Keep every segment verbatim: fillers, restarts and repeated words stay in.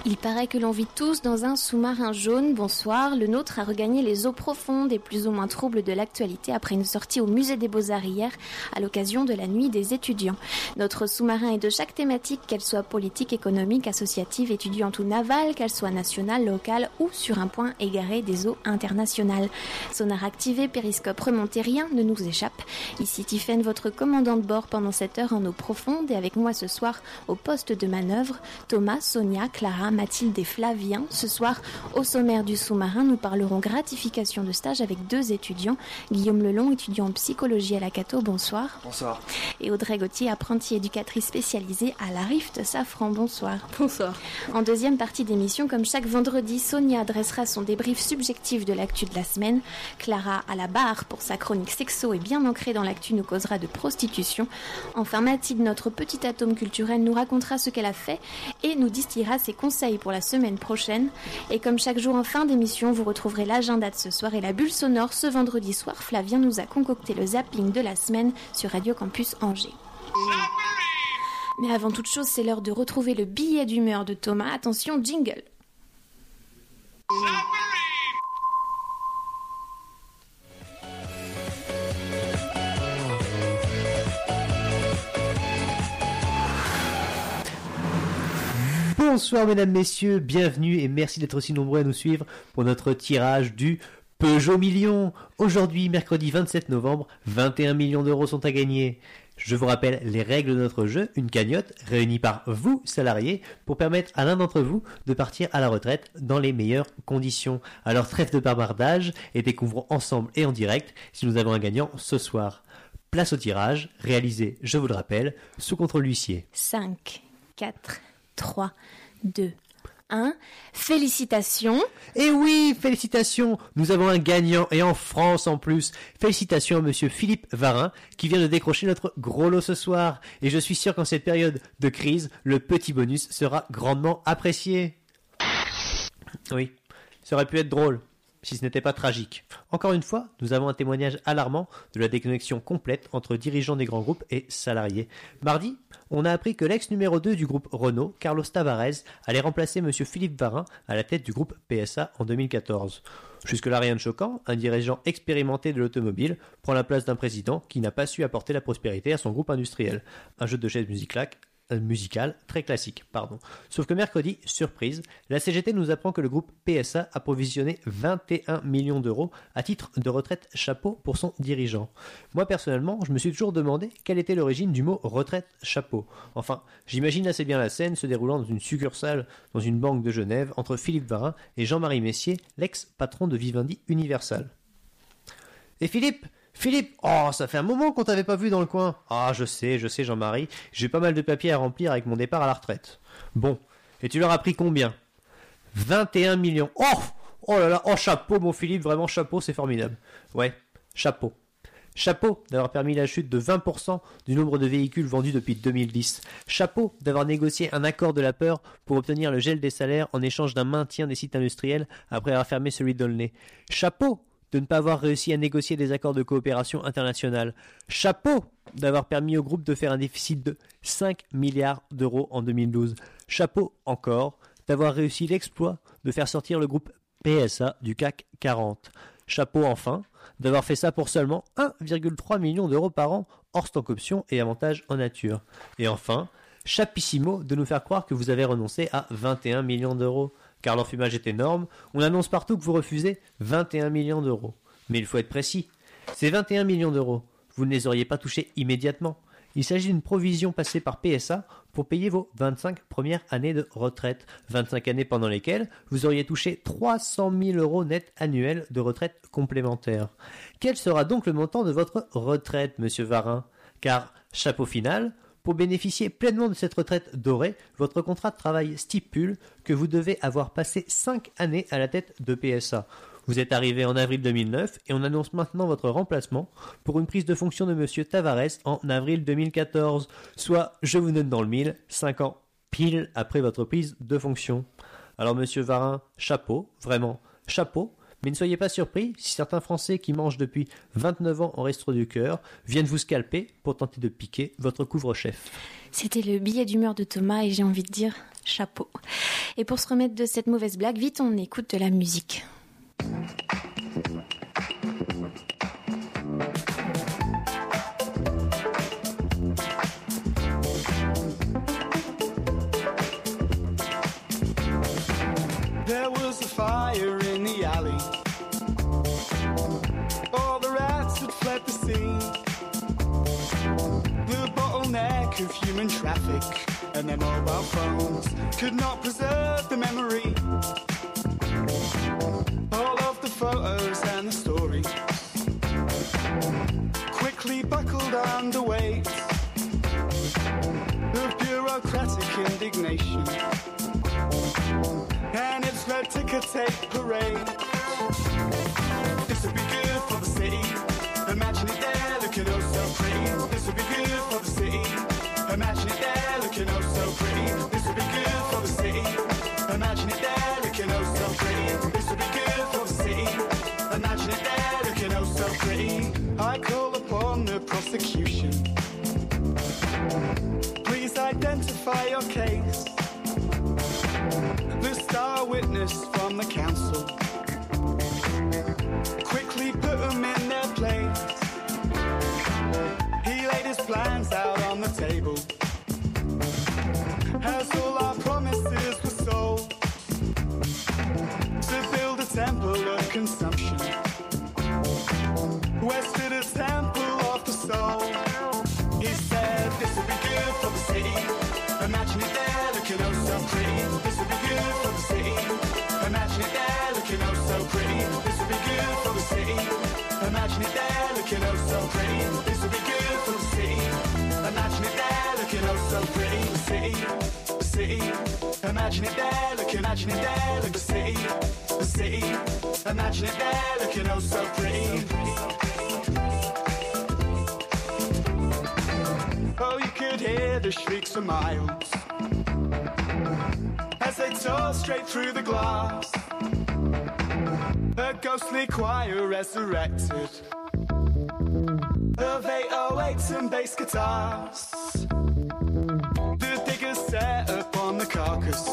Il paraît que l'on vit tous dans un sous-marin jaune. Bonsoir, le nôtre a regagné les eaux profondes et plus ou moins troubles de l'actualité après une sortie au musée des Beaux-Arts hier à l'occasion de la nuit des étudiants. Notre sous-marin est de chaque thématique, qu'elle soit politique, économique, associative, étudiante ou navale, qu'elle soit nationale, locale ou sur un point égaré des eaux internationales. Sonar activé, périscope remonté, rien ne nous échappe. Ici Tiffaine, votre commandant de bord pendant cette heure en eau profonde, et avec moi ce soir au poste de manœuvre, Thomas, Sonia, Clara, Mathilde et Flavien. Ce soir, au sommaire du sous-marin, nous parlerons gratification de stage avec deux étudiants. Guillaume Lelon, étudiant en psychologie à la Cato, bonsoir. Bonsoir. Et Audrey Gauthier, apprentie éducatrice spécialisée à la Rift Safran, bonsoir. Bonsoir. En deuxième partie d'émission, comme chaque vendredi, Sonia dressera son débrief subjectif de l'actu de la semaine. Clara, à la barre pour sa chronique sexo et bien ancrée dans l'actu, nous causera de prostitution. Enfin, Mathilde, notre petit atome culturel, nous racontera ce qu'elle a fait et nous distillera ses conseils pour la semaine prochaine. Et comme chaque jour en fin d'émission, vous retrouverez l'agenda de ce soir et la bulle sonore. Ce vendredi soir, Flavien nous a concocté le zapping de la semaine sur Radio Campus Angers. Mais avant toute chose, c'est l'heure de retrouver le billet d'humeur de Thomas. Attention, jingle. Bonsoir mesdames, messieurs, bienvenue et merci d'être aussi nombreux à nous suivre pour notre tirage du Peugeot Million. Aujourd'hui, mercredi vingt-sept novembre, vingt et un millions d'euros sont à gagner. Je vous rappelle les règles de notre jeu, une cagnotte réunie par vous, salariés, pour permettre à l'un d'entre vous de partir à la retraite dans les meilleures conditions. Alors trêve de bavardage et découvrons ensemble et en direct si nous avons un gagnant ce soir. Place au tirage, réalisé, je vous le rappelle, sous contrôle huissier. cinq, quatre, trois, deux, un. Félicitations. Et oui, félicitations. Nous avons un gagnant et en France en plus. Félicitations à monsieur Philippe Varin qui vient de décrocher notre gros lot ce soir. Et je suis sûr qu'en cette période de crise, le petit bonus sera grandement apprécié. Oui, ça aurait pu être drôle si ce n'était pas tragique. Encore une fois, nous avons un témoignage alarmant de la déconnexion complète entre dirigeants des grands groupes et salariés. Mardi, on a appris que l'ex numéro deux du groupe Renault, Carlos Tavares, allait remplacer monsieur Philippe Varin à la tête du groupe P S A en deux mille quatorze. Jusque-là, rien de choquant, un dirigeant expérimenté de l'automobile prend la place d'un président qui n'a pas su apporter la prospérité à son groupe industriel. Un jeu de chaises musicales musical très classique, pardon. Sauf que mercredi, surprise, la C G T nous apprend que le groupe P S A a provisionné vingt et un millions d'euros à titre de retraite chapeau pour son dirigeant. Moi personnellement, je me suis toujours demandé quelle était l'origine du mot retraite chapeau. Enfin, j'imagine assez bien la scène se déroulant dans une succursale dans une banque de Genève entre Philippe Varin et Jean-Marie Messier, l'ex-patron de Vivendi Universal. Et Philippe Philippe, oh, ça fait un moment qu'on t'avait pas vu dans le coin. Ah, je sais, je sais Jean-Marie, j'ai pas mal de papiers à remplir avec mon départ à la retraite. Bon, et tu leur as pris combien ? vingt et un millions. Oh, oh là là, oh chapeau mon Philippe, vraiment chapeau, c'est formidable. Ouais, chapeau. Chapeau d'avoir permis la chute de vingt pour cent du nombre de véhicules vendus depuis deux mille dix. Chapeau d'avoir négocié un accord de la peur pour obtenir le gel des salaires en échange d'un maintien des sites industriels après avoir fermé celui d'Aulnay. Chapeau de ne pas avoir réussi à négocier des accords de coopération internationale. Chapeau d'avoir permis au groupe de faire un déficit de cinq milliards d'euros en deux mille douze. Chapeau encore d'avoir réussi l'exploit de faire sortir le groupe P S A du C A C quarante. Chapeau enfin d'avoir fait ça pour seulement un virgule trois million d'euros par an hors stock options et avantages en nature. Et enfin, chapissimo de nous faire croire que vous avez renoncé à vingt et un millions d'euros. Car l'enfumage est énorme, on annonce partout que vous refusez vingt et un millions d'euros. Mais il faut être précis. Ces vingt et un millions d'euros, vous ne les auriez pas touchés immédiatement. Il s'agit d'une provision passée par P S A pour payer vos vingt-cinq premières années de retraite. vingt-cinq années pendant lesquelles vous auriez touché trois cent mille euros net annuels de retraite complémentaire. Quel sera donc le montant de votre retraite, monsieur Varin ? Car, chapeau final, pour bénéficier pleinement de cette retraite dorée, votre contrat de travail stipule que vous devez avoir passé cinq années à la tête de P S A. Vous êtes arrivé en avril deux mille neuf et on annonce maintenant votre remplacement pour une prise de fonction de monsieur Tavares en avril deux mille quatorze, soit, je vous note dans le mille, cinq ans pile après votre prise de fonction. Alors monsieur Varin, chapeau, vraiment, chapeau. Mais ne soyez pas surpris si certains Français qui mangent depuis vingt-neuf ans en resto du cœur viennent vous scalper pour tenter de piquer votre couvre-chef. C'était le billet d'humeur de Thomas et j'ai envie de dire chapeau. Et pour se remettre de cette mauvaise blague, vite on écoute de la musique. There was a fire in the alley. All the rats had fled the scene. The bottleneck of human traffic and their mobile phones could not preserve the memory. All of the photos and the stories quickly buckled under weight of bureaucratic indignation and its red ticker tape parade. This would be good for the city. Imagine it there looking oh so pretty. This would be good for the city. Imagine it there looking oh so pretty. This would be good for the city. Imagine it there looking oh so pretty. This would be good for the city. Imagine it there looking oh so pretty. I call upon the prosecution. Please identify your case. The star witness from the council. Quickly put them in their place. He laid his plans out on the table as all our promises were sold to build a temple of consumption where stood a temple of the soul. He said this would be good for the city. Imagine it there looking oh so pretty. This would be good for the city. Imagine it there looking oh so pretty. This would be good for the city. Imagine it there looking oh so pretty. This would be good for the city. Imagine it there looking oh so pretty. The city, the city. Imagine it there looking, imagine it there look the city, the city. Imagine it there looking oh so pretty. Oh, you could hear the shrieks for miles as they tore straight through the glass. A ghostly choir resurrected of eight oh eights and bass guitars. The diggers set up on the carcass.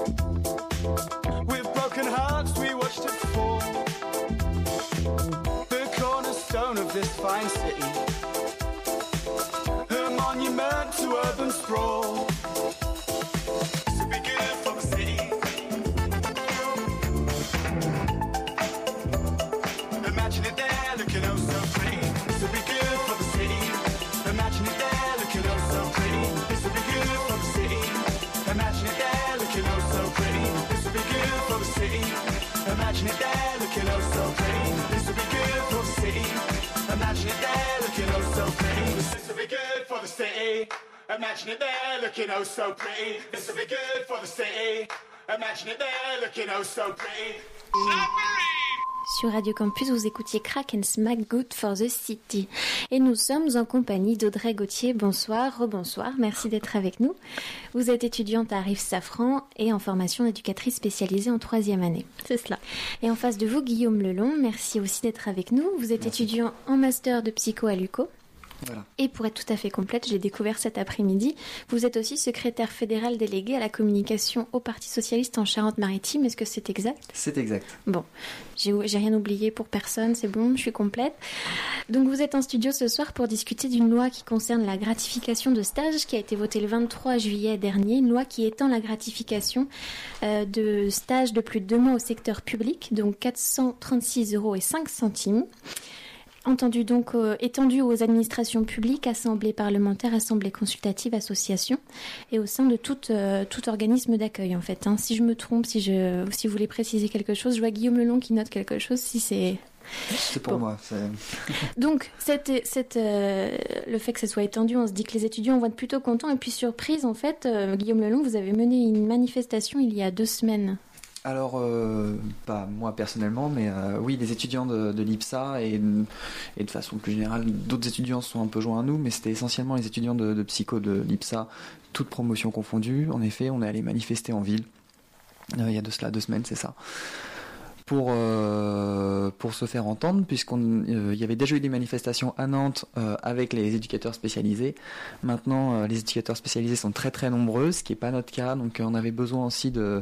With broken hearts we watched it fall. The cornerstone of this fine city, a monument to urban sprawl. This would be good for the city. Imagine it there looking oh so pretty. This would be good for the city. Imagine it there looking oh so pretty. This would be good for the city. Imagine it there looking oh so pretty. This would be good for the city. Imagine it there looking oh so pretty. This would be good for the city. Imagine it there looking oh so pretty. This would be good for the city. Imagine it there looking oh so pretty. This would be good for the city. Imagine it there looking oh so pretty. Sur Radio Campus, vous écoutiez Crack and Smack Good for the City. Et nous sommes en compagnie d'Audrey Gauthier. Bonsoir, rebonsoir, merci d'être avec nous. Vous êtes étudiante à Rive Safran et en formation d'éducatrice spécialisée en troisième année. C'est cela. Et en face de vous, Guillaume Lelon, merci aussi d'être avec nous. Vous êtes merci. Étudiant en master de psycho à l'U Q O. Voilà. Et pour être tout à fait complète, je l'ai découvert cet après-midi, vous êtes aussi secrétaire fédéral délégué à la communication au Parti Socialiste en Charente-Maritime. Est-ce que c'est exact ? C'est exact. Bon, j'ai, j'ai rien oublié pour personne, c'est bon, je suis complète. Donc vous êtes en studio ce soir pour discuter d'une loi qui concerne la gratification de stage qui a été votée le vingt-trois juillet dernier, une loi qui étend la gratification euh, de stage de plus de deux mois au secteur public, donc quatre cent trente-six euros et cinq centimes. Entendu donc euh, étendu aux administrations publiques, assemblées parlementaires, assemblées consultatives, associations et au sein de tout, euh, tout organisme d'accueil en fait. Hein. Si je me trompe, si, je, si vous voulez préciser quelque chose, je vois Guillaume Lelon qui note quelque chose, si c'est... C'est pour bon. moi. C'est... Donc, cette, cette, euh, le fait que ça soit étendu, on se dit que les étudiants vont être plutôt contents. Et puis, surprise, en fait, euh, Guillaume Lelon, vous avez mené une manifestation il y a deux semaines. Alors, euh, pas moi personnellement, mais euh, oui, les étudiants de, de l'I P S A et, et de façon plus générale, d'autres étudiants sont un peu joints à nous, mais c'était essentiellement les étudiants de, de psycho de l'I P S A, toutes promotions confondues. En effet, on est allé manifester en ville, euh, il y a de cela deux semaines, c'est ça. Pour, euh, pour se faire entendre, puisqu'on euh, y avait déjà eu des manifestations à Nantes euh, avec les éducateurs spécialisés. Maintenant, euh, les éducateurs spécialisés sont très très nombreux, ce qui n'est pas notre cas, donc euh, on avait besoin aussi de,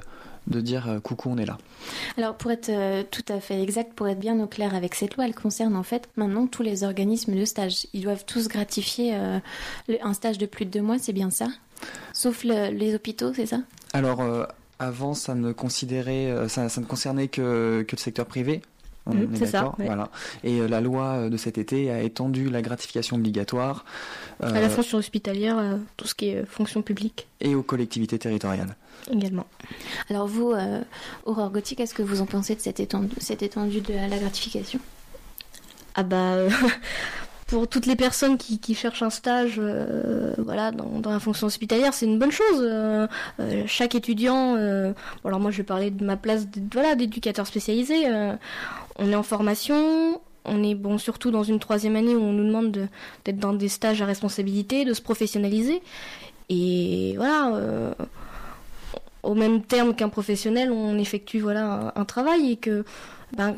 de dire euh, coucou, on est là. Alors pour être euh, tout à fait exact, pour être bien au clair avec cette loi, elle concerne en fait maintenant tous les organismes de stage. Ils doivent tous gratifier euh, le- un stage de plus de deux mois, c'est bien ça? Sauf le- les hôpitaux, c'est ça? Alors euh, avant, ça ne considérait, euh, ça, ça ne concernait que, que le secteur privé. On Mhm, est c'est ça, d'accord, ouais. voilà. Et euh, la loi de cet été a étendu la gratification obligatoire euh, À la fonction hospitalière, euh, tout ce qui est euh, fonction publique et aux collectivités territoriales. également. Alors vous, euh, Aurore Gauthier, qu'est-ce que vous en pensez de cette étendue, cette étendue de la gratification? Ah bah, euh, pour toutes les personnes qui, qui cherchent un stage euh, voilà, dans, dans la fonction hospitalière, c'est une bonne chose. Euh, euh, chaque étudiant, euh, bon, alors moi je vais parler de ma place de- voilà, d'éducateur spécialisé, euh, on est en formation, on est bon surtout dans une troisième année où on nous demande de- d'être dans des stages à responsabilité, de se professionnaliser. Et voilà, euh, au même terme qu'un professionnel, on effectue voilà, un, un travail et que... Ben,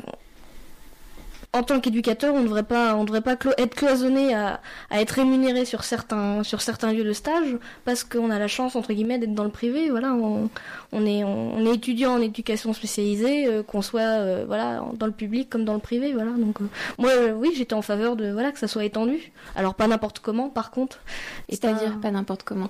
en tant qu'éducateur, on ne devrait pas, on devrait pas clo- être cloisonné à, à être rémunéré sur certains, sur certains lieux de stage parce qu'on a la chance entre guillemets d'être dans le privé. Voilà, on, on est, on, on est étudiant en éducation spécialisée, euh, qu'on soit euh, voilà dans le public comme dans le privé. Voilà, donc euh, moi, euh, oui, j'étais en faveur de voilà que ça soit étendu. Alors pas n'importe comment, par contre. Et C'est-à-dire pas- pas n'importe comment.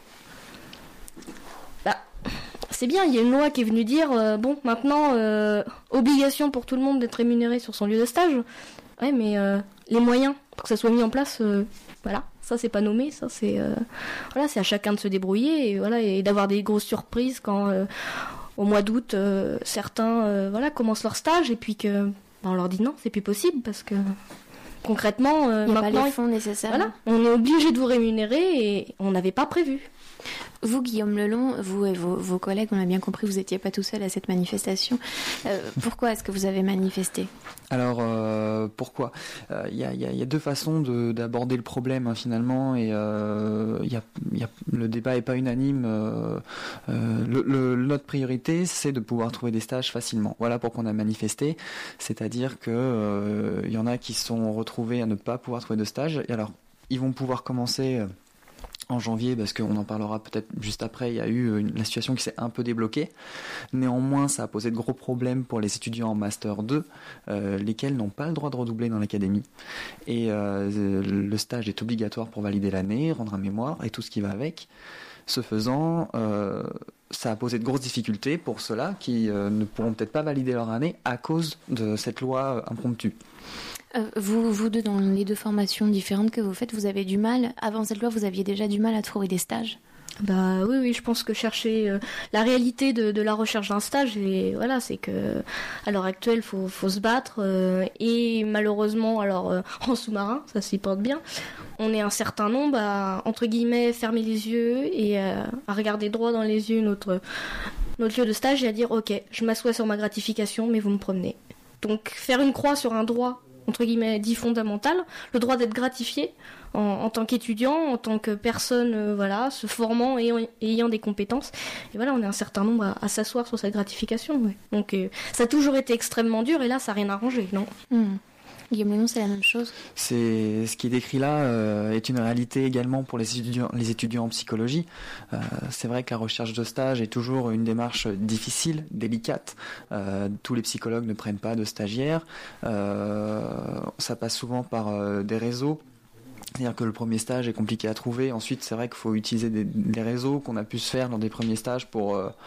bah, c'est bien, il y a une loi qui est venue dire, euh, bon, maintenant, euh, obligation pour tout le monde d'être rémunéré sur son lieu de stage. Ouais, mais euh, les moyens pour que ça soit mis en place, euh, voilà, ça c'est pas nommé, ça c'est, euh, voilà, c'est à chacun de se débrouiller et voilà et d'avoir des grosses surprises quand euh, au mois d'août euh, certains, euh, voilà, commencent leur stage et puis que, ben, on leur dit non, c'est plus possible parce que concrètement, euh, Il n'y a pas maintenant, les fonds nécessaires. voilà, on est obligé de vous rémunérer et on n'avait pas prévu. Vous, Guillaume Lelon, vous et vos, vos collègues, on a bien compris, vous n'étiez pas tout seul à cette manifestation. Euh, pourquoi est-ce que vous avez manifesté? Alors euh, pourquoi Euh, Il y, a, il y a- il y a deux façons de- d'aborder le problème hein, finalement et euh, il y a, il y a- le débat est pas unanime. euh, euh, le, le- notre priorité c'est de pouvoir trouver des stages facilement. Voilà pourquoi on a manifesté, c'est-à-dire que euh, il y en a qui se sont retrouvés à ne pas pouvoir trouver de stage et alors ils vont pouvoir commencer euh, en janvier, parce qu'on en parlera peut-être juste après, il y a eu une, la situation qui s'est un peu débloquée. Néanmoins, ça a posé de gros problèmes pour les étudiants en Master deux, euh, lesquels n'ont pas le droit de redoubler dans l'académie. Et euh, le stage est obligatoire pour valider l'année, rendre un mémoire et tout ce qui va avec. Ce faisant, euh, ça a posé de grosses difficultés pour ceux-là qui euh, ne pourront peut-être pas valider leur année à cause de cette loi euh, impromptue. Euh, vous, vous deux, dans les deux formations différentes que vous faites, vous avez du mal, avant cette loi, vous aviez déjà du mal à trouver des stages? Bah oui, oui, je pense que chercher euh, la réalité de, de la recherche d'un stage, et voilà, c'est que à l'heure actuelle, faut, faut se battre euh, et malheureusement, alors euh, en sous-marin, ça s'y porte bien. On est un certain nombre à entre guillemets fermer les yeux et euh, à regarder droit dans les yeux notre notre lieu de stage et à dire ok, je m'assois sur ma gratification, mais vous me promenez. Donc faire une croix sur un droit entre guillemets dit fondamental, le droit d'être gratifié en, en tant qu'étudiant, en tant que personne euh, voilà, se formant et ayant, ayant des compétences. Et voilà, on est un certain nombre à, à s'asseoir sur cette gratification. Ouais. Donc euh, ça a toujours été extrêmement dur et là ça n'a rien arrangé, non. Hmm. Guillaume Lelon, c'est la même chose? C'est ce qui est décrit là euh, est une réalité également pour les étudiants, les étudiants en psychologie. Euh, c'est vrai que la recherche de stage est toujours une démarche difficile, délicate. Euh, tous les psychologues ne prennent pas de stagiaires. Euh, ça passe souvent par euh, des réseaux. C'est-à-dire que le premier stage est compliqué à trouver. Ensuite, c'est vrai qu'il faut utiliser des, des réseaux qu'on a pu se faire dans des premiers stages pour, euh,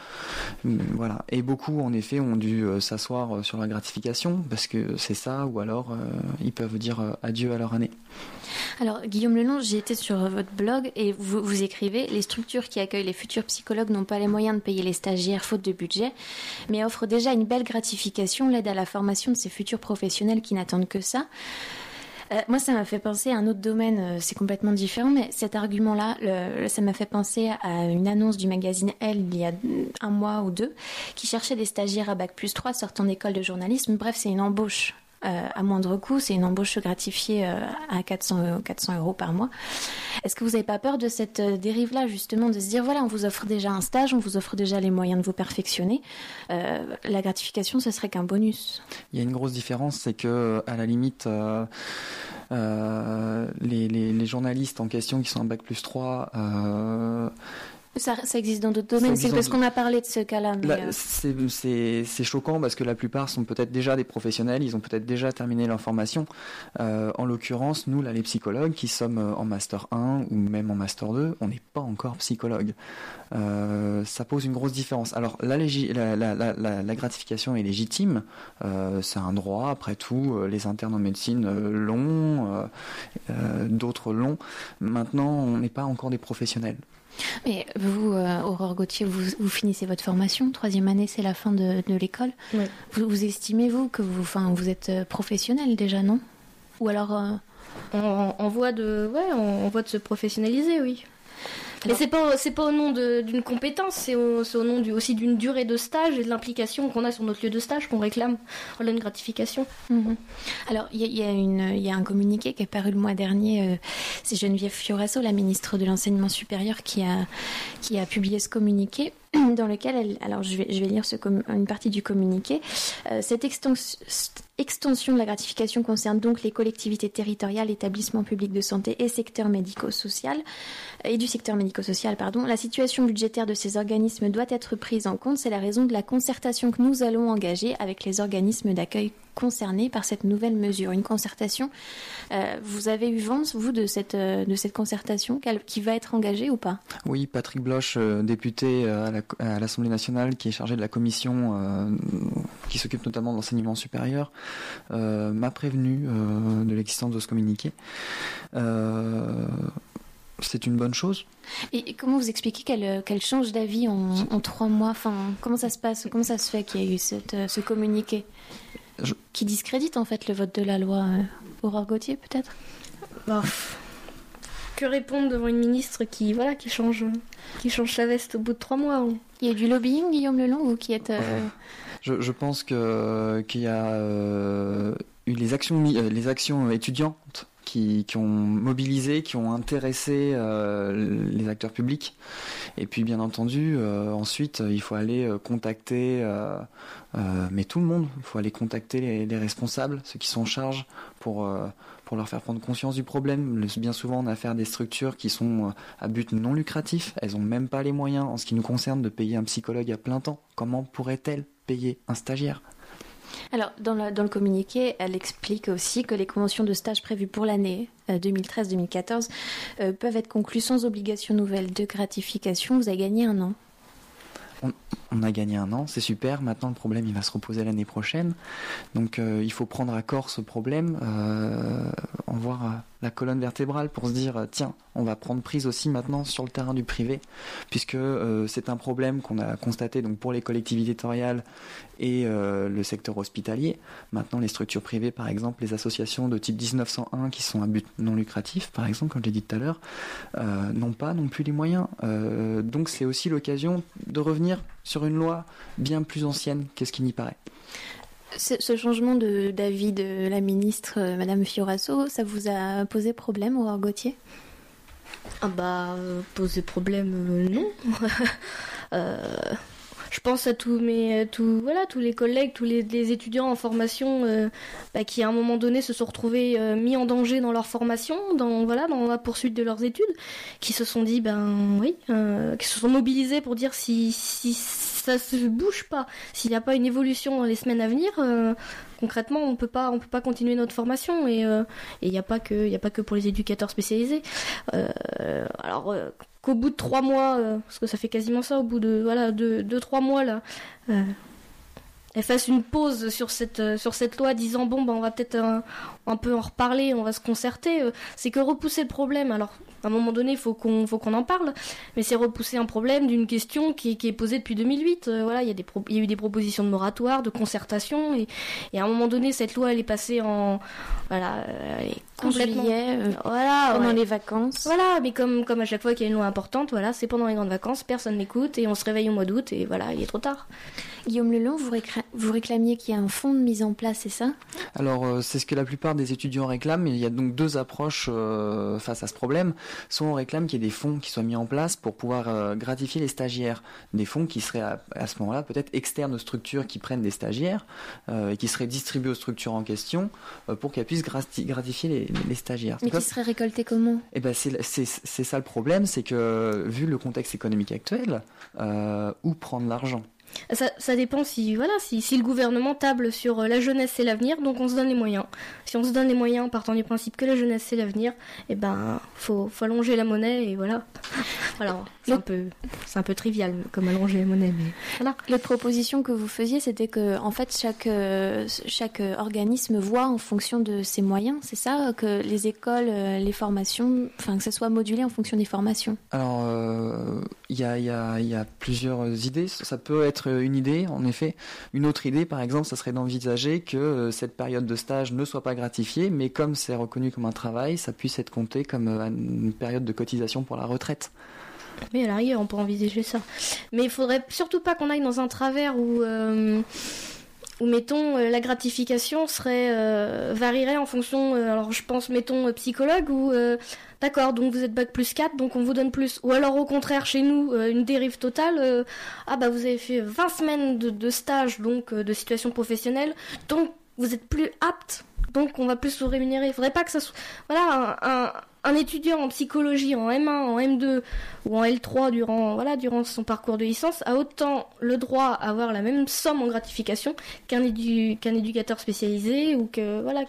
voilà. Et beaucoup, en effet, ont dû euh, s'asseoir sur la gratification parce que c'est ça, ou alors euh, ils peuvent dire euh, adieu à leur année. Alors, Guillaume Lelon, j'ai été sur votre blog et vous, vous écrivez « Les structures qui accueillent les futurs psychologues n'ont pas les moyens de payer les stagiaires faute de budget, mais offrent déjà une belle gratification, l'aide à la formation de ces futurs professionnels qui n'attendent que ça. » Euh, moi, ça m'a fait penser à un autre domaine, euh, c'est complètement différent, mais cet argument-là, le, ça m'a fait penser à une annonce du magazine Elle il y a un mois ou deux, qui cherchait des stagiaires à bac plus trois sortant d'école de journalisme. Bref, c'est une embauche euh, à moindre coût, c'est une embauche gratifiée euh, à quatre cents euros par mois. Est-ce que vous n'avez pas peur de cette euh, dérive-là, justement, de se dire, voilà, on vous offre déjà un stage, on vous offre déjà les moyens de vous perfectionner, euh, la gratification, ce serait qu'un bonus? Il y a une grosse différence, c'est que à la limite, euh, euh, les, les, les journalistes en question qui sont en bac plus trois, euh, Ça, ça existe dans d'autres domaines, existe c'est parce dans qu'on a parlé de ce cas-là. Mais Là, euh, c'est, c'est, c'est choquant parce que la plupart sont peut-être déjà des professionnels, ils ont peut-être déjà terminé leur formation. Euh, en l'occurrence, nous, là, les psychologues qui sommes en master un ou même en master deux, on n'est pas encore psychologue. Euh, ça pose une grosse différence. Alors, la, légi- la, la, la, la, la gratification est légitime, euh, c'est un droit, après tout, les internes en médecine euh, l'ont, euh, euh, d'autres l'ont. Maintenant, on n'est pas encore des professionnels. Mais vous, euh, Aurore Gauthier, vous, vous finissez votre formation, troisième année, c'est la fin de, de l'école. Oui. Vous, vous estimez, vous, que vous, enfin, vous êtes euh, professionnel déjà, non? Ou alors... euh, On, on voit de, ouais, on, on voit de se professionnaliser, oui. Mais Alors- c'est pas, c'est pas au nom de- d'une compétence, c'est au, c'est au nom du, aussi d'une durée de stage et de l'implication qu'on a sur notre lieu de stage qu'on réclame. Voilà une gratification. Mhm. Alors, il y, a- il y a une- il y a un communiqué qui est paru le mois dernier. euh, c'est Geneviève Fioraso, la ministre de l'Enseignement supérieur, qui a, qui a publié ce communiqué dans lequel elle... Alors, je vais, je vais lire ce com- une partie du communiqué. Euh, cette extens- extension de la gratification concerne donc les collectivités territoriales, établissements publics de santé et secteur médico-social et du secteur médico-social, pardon. La situation budgétaire de ces organismes doit être prise en compte. C'est la raison de la concertation que nous allons engager avec les organismes d'accueil concernés par cette nouvelle mesure. Une concertation, euh, vous avez eu vent, vous, de cette, euh, de cette concertation qu'elle- qui va être engagée ou pas? Oui, Patrick Bloch, euh, député euh, à, la, à l'Assemblée nationale, qui est chargé de la commission euh, qui s'occupe notamment de l'enseignement supérieur, euh, m'a prévenu euh, de l'existence de ce communiqué. Euh, c'est une bonne chose. Et, et comment vous expliquez qu'elle, qu'elle change d'avis en, en trois mois? Enfin, comment ça se passe? Comment ça se fait qu'il y a eu cette, euh, ce communiqué Je- qui discrédite en fait le vote de la loi? euh, Aurore Gauthier, peut-être? Bah, pff, que répondre devant une ministre qui, voilà, qui change, qui change sa veste au bout de trois mois. hein. Il y a eu du lobbying, Guillaume Lelong, vous qui êtes... euh, Je, je pense que qu'il y a euh, eu les actions, mi- euh, les actions étudiantes qui, qui ont mobilisé, qui ont intéressé euh, les acteurs publics. Et puis, bien entendu, euh, ensuite, il faut aller euh, contacter, euh, euh, mais tout le monde. Il faut aller contacter les, les responsables, ceux qui sont en charge, pour euh, pour leur faire prendre conscience du problème. Le- bien souvent, on a affaire à des structures qui sont euh, à but non lucratif. Elles n'ont même pas les moyens, en ce qui nous concerne, de payer un psychologue à plein temps. Comment pourraient-elles payer un stagiaire? Alors, dans, la- dans le communiqué, elle explique aussi que les conventions de stage prévues pour l'année euh, deux mille treize deux mille quatorze euh, peuvent être conclues sans obligation nouvelle de gratification. Vous avez gagné un an. On a gagné un an, c'est super. Maintenant, le problème, il va se reposer l'année prochaine. Donc, euh, il faut prendre à corps ce problème, euh, en voir euh, la colonne vertébrale pour se dire, euh, tiens, on va prendre prise aussi maintenant sur le terrain du privé, puisque euh, c'est un problème qu'on a constaté donc pour les collectivités territoriales et euh, le secteur hospitalier. Maintenant, les structures privées, par exemple, les associations de type dix-neuf cent un qui sont à but non lucratif, par exemple, comme j'ai dit tout à l'heure, euh, n'ont pas non plus les moyens. Euh, donc, c'est aussi l'occasion de revenir sur une loi bien plus ancienne qu'est-ce qui n'y paraît. Ce, ce changement de, d'avis de la ministre, euh, Madame Fioraso, ça vous a posé problème, Aurore Gauthier? Ah bah, euh, poser problème, euh, non. Euh, je pense à tous mes, tous, voilà, tous les collègues, tous les, les étudiants en formation euh, bah, qui à un moment donné se sont retrouvés euh, mis en danger dans leur formation, dans, voilà, dans la poursuite de leurs études, qui se sont dit, ben oui, euh, qui se sont mobilisés pour dire si, si ça se bouge pas, s'il n'y a pas une évolution dans les semaines à venir, euh, concrètement, on peut pas, on peut pas continuer notre formation et euh, il n'y a pas que, il y a pas que pour les éducateurs spécialisés. Euh, alors euh, qu'au bout de trois mois, euh, parce que ça fait quasiment ça, au bout de voilà deux, deux trois mois là, euh, elle fasse une pause sur cette euh, sur cette loi, disant bon ben on va peut-être un, un peu en reparler, on va se concerter. Euh, c'est que repousser le problème. Alors à un moment donné, il faut qu'on faut qu'on en parle, mais c'est repousser un problème d'une question qui, qui est posée depuis deux mille huit. Euh, voilà, il y a des pro- il y a eu des propositions de moratoire, de concertation, et, et à un moment donné, cette loi elle est passée en voilà, euh, elle est En complètement juillet, euh, voilà pendant ouais. les vacances. Voilà, mais comme, comme à chaque fois qu'il y a une loi importante, voilà, c'est pendant les grandes vacances, personne n'écoute et on se réveille au mois d'août et voilà, il est trop tard. Guillaume Lelong, vous, récra- vous réclamiez qu'il y ait un fonds de mise en place, c'est ça? Alors, euh, c'est ce que la plupart des étudiants réclament. Il y a donc deux approches euh, face à ce problème. Soit on réclame qu'il y ait des fonds qui soient mis en place pour pouvoir euh, gratifier les stagiaires. Des fonds qui seraient à, à ce moment-là peut-être externes aux structures qui prennent des stagiaires euh, et qui seraient distribués aux structures en question euh, pour qu'elles puissent grati- gratifier les, les stagiaires. Mais qui serait récolté comment? Eh ben c'est, c'est, c'est ça le problème, c'est que vu le contexte économique actuel, euh, où prendre l'argent? Ça, ça dépend si, voilà, si, si le gouvernement table sur la jeunesse c'est l'avenir, donc on se donne les moyens. Si on se donne les moyens en partant du principe que la jeunesse c'est l'avenir, eh ben faut, faut allonger la monnaie et voilà. Voilà, c'est un peu, c'est un peu trivial comme allonger la monnaie, mais voilà. La proposition que vous faisiez, c'était que en fait chaque euh, chaque organisme voit en fonction de ses moyens, c'est ça, que les écoles, euh, les formations, enfin que ça soit modulé en fonction des formations. Alors, il euh, y, a, y, a, y a plusieurs idées. Ça peut être une idée, en effet. Une autre idée, par exemple, ça serait d'envisager que euh, cette période de stage ne soit pas gratifiée, mais comme c'est reconnu comme un travail, ça puisse être compté comme euh, une période de cotisation pour la retraite. Oui, à la rigueur, on peut envisager ça. Mais il faudrait surtout pas qu'on aille dans un travers où, euh, où mettons, euh, la gratification serait euh, varierait en fonction, euh, alors je pense, mettons, euh, psychologue, ou euh, d'accord, donc vous êtes bac plus quatre, donc on vous donne plus. Ou alors au contraire, chez nous, euh, une dérive totale, euh, ah bah vous avez fait vingt semaines de, de stage, donc euh, de situation professionnelle, donc vous êtes plus apte, donc on va plus vous rémunérer. Il faudrait pas que ça soit... Voilà, un... un Un étudiant en psychologie en M un, en M deux ou en L trois durant, voilà, durant son parcours de licence a autant le droit à avoir la même somme en gratification qu'un, édu- qu'un éducateur spécialisé ou que... Voilà.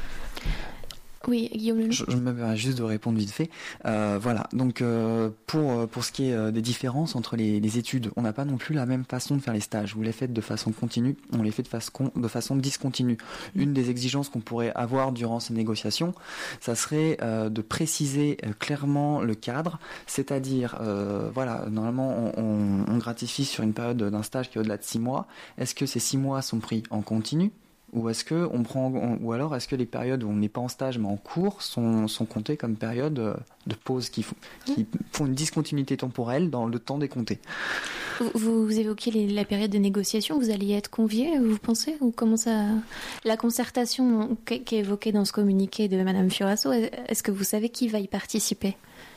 Oui, Guillaume Leloup. Je, je me permets juste de répondre vite fait. Euh, voilà, donc euh, pour, pour ce qui est euh, des différences entre les, les études, on n'a pas non plus la même façon de faire les stages. Vous les faites de façon continue, on les fait de façon, de façon discontinue. Une des exigences qu'on pourrait avoir durant ces négociations, ça serait euh, de préciser euh, clairement le cadre, c'est-à-dire, euh, voilà, normalement on, on, on gratifie sur une période d'un stage qui est au-delà de six mois. Est-ce que ces six mois sont pris en continu ? Ou est-ce que on prend, ou alors est-ce que les périodes où on n'est pas en stage mais en cours sont, sont comptées comme périodes de pause qui font, qui font une discontinuité temporelle dans le temps décompté? Vous, vous évoquiez les, la période de négociation, vous alliez être convié, vous pensez? Ou comment ça... La concertation qui, qui est évoquée dans ce communiqué de Madame Fioraso, est-ce que vous savez qui va y participer?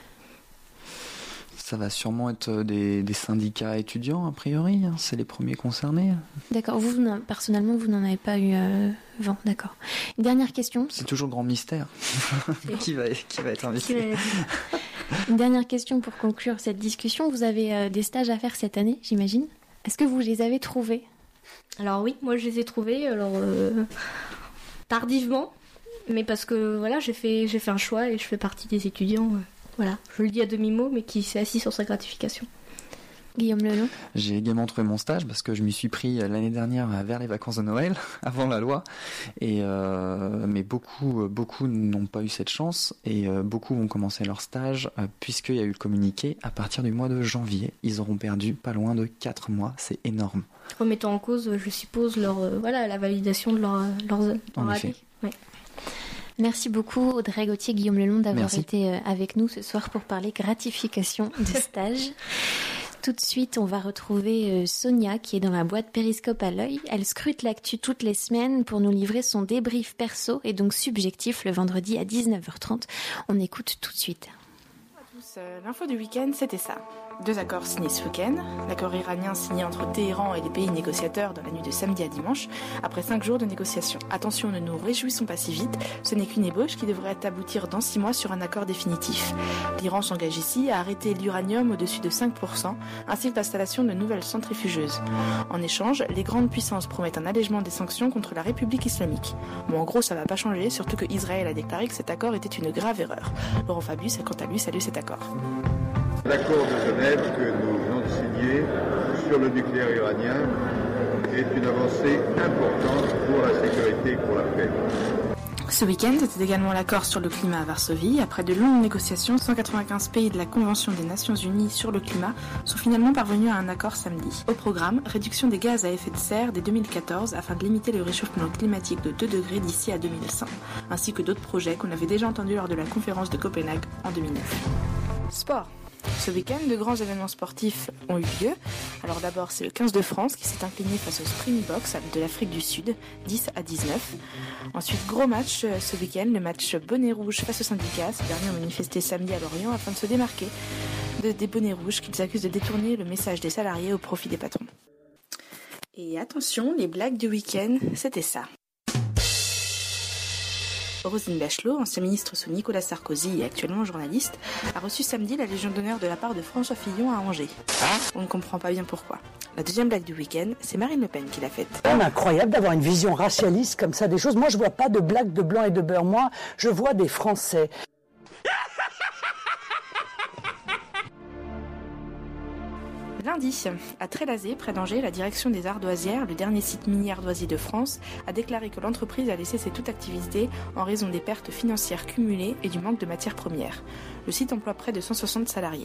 Ça va sûrement être des, des syndicats étudiants, a priori. Hein. C'est les premiers concernés. D'accord. Vous, vous personnellement, vous n'en avez pas eu euh, vent. D'accord. Une dernière question. C'est toujours grand mystère. qui, va, qui va être invité? Une dernière question pour conclure cette discussion. Vous avez euh, des stages à faire cette année, j'imagine. Est-ce que vous les avez trouvés? Alors oui, moi je les ai trouvés. Alors euh, tardivement, mais parce que voilà, j'ai fait j'ai fait un choix et je fais partie des étudiants. Euh, Voilà, je le dis à demi-mot, mais qui s'est assis sur sa gratification. Guillaume Leloup. J'ai également trouvé mon stage parce que je m'y suis pris l'année dernière vers les vacances de Noël, avant la loi. Et euh, mais beaucoup, beaucoup n'ont pas eu cette chance et euh, beaucoup vont commencer leur stage euh, puisqu'il y a eu le communiqué à partir du mois de janvier. Ils auront perdu pas loin de quatre mois, c'est énorme. Remettant en cause, je suppose, leur, euh, voilà, la validation de leur, leur, leur en année. effet. Ouais. Merci beaucoup Audrey Gauthier, Guillaume Leloup d'avoir Merci. été avec nous ce soir pour parler gratification de stage. Tout de suite, on va retrouver Sonia qui est dans la boîte Périscope à l'œil. Elle scrute l'actu toutes les semaines pour nous livrer son débrief perso et donc subjectif le vendredi à dix-neuf heures trente. On écoute tout de suite. L'info du week-end, c'était ça. Deux accords signés ce week-end. L'accord iranien signé entre Téhéran et les pays négociateurs dans la nuit de samedi à dimanche, après cinq jours de négociations. Attention, ne nous réjouissons pas si vite, ce n'est qu'une ébauche qui devrait aboutir dans six mois sur un accord définitif. L'Iran s'engage ici à arrêter l'uranium au-dessus de cinq pour cent, ainsi que l'installation de nouvelles centrifugeuses. En échange, les grandes puissances promettent un allègement des sanctions contre la République islamique. Bon, en gros, ça va pas changer, surtout que Israël a déclaré que cet accord était une grave erreur. Laurent Fabius a quant à lui salué cet accord. L'accord de Genève que nous venons de signer sur le nucléaire iranien est une avancée importante pour la sécurité et pour la paix. Ce week-end, c'était également l'accord sur le climat à Varsovie. Après de longues négociations, cent quatre-vingt-quinze pays de la Convention des Nations Unies sur le climat sont finalement parvenus à un accord samedi. Au programme, réduction des gaz à effet de serre dès deux mille quatorze afin de limiter le réchauffement climatique de deux degrés d'ici à deux mille cent, ainsi que d'autres projets qu'on avait déjà entendus lors de la conférence de Copenhague en deux mille neuf. Sport. Ce week-end, de grands événements sportifs ont eu lieu. Alors d'abord, c'est le quinze de France qui s'est incliné face au Springboks de l'Afrique du Sud, dix à dix-neuf. Ensuite, gros match euh, ce week-end, le match bonnet rouge face au syndicat. Ces derniers ont manifesté samedi à Lorient afin de se démarquer de, des bonnets rouges qu'ils accusent de détourner le message des salariés au profit des patrons. Et attention, les blagues du week-end, c'était ça. Roselyne Bachelot, ancien ministre sous Nicolas Sarkozy et actuellement journaliste, a reçu samedi la Légion d'honneur de la part de François Fillon à Angers. On ne comprend pas bien pourquoi. La deuxième blague du week-end, c'est Marine Le Pen qui l'a faite. C'est incroyable d'avoir une vision racialiste comme ça des choses. Moi, je vois pas de blagues de blanc et de beurre. Moi, je vois des Français. Lundi, à Trélazé, près d'Angers, la direction des Ardoisières, le dernier site minier ardoisier de France, a déclaré que l'entreprise a laissé toute activité en raison des pertes financières cumulées et du manque de matières premières. Le site emploie près de cent soixante salariés.